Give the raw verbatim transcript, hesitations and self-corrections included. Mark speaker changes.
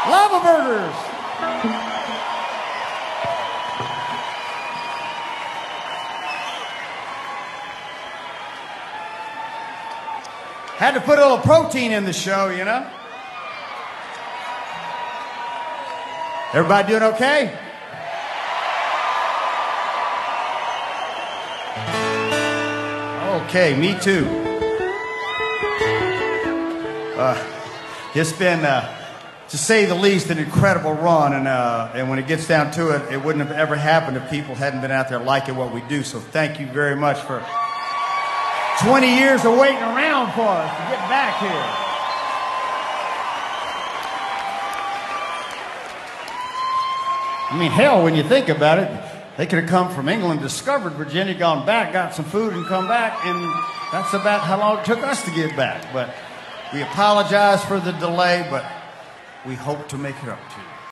Speaker 1: Lava Burgers. Had to put a little protein in the show, you know? Everybody doing okay? Okay, me too. Uh, it's been, uh, to say the least, an incredible run, and uh, and when it gets down to it, it wouldn't have ever happened if people hadn't been out there liking what we do. So thank you very much for twenty years of waiting around for us to get back here. I mean, hell, when you think about it, they could have come from England, discovered Virginia, gone back, got some food, and come back, and that's about how long it took us to get back. But we apologize for the delay, but we hope to make it up to you.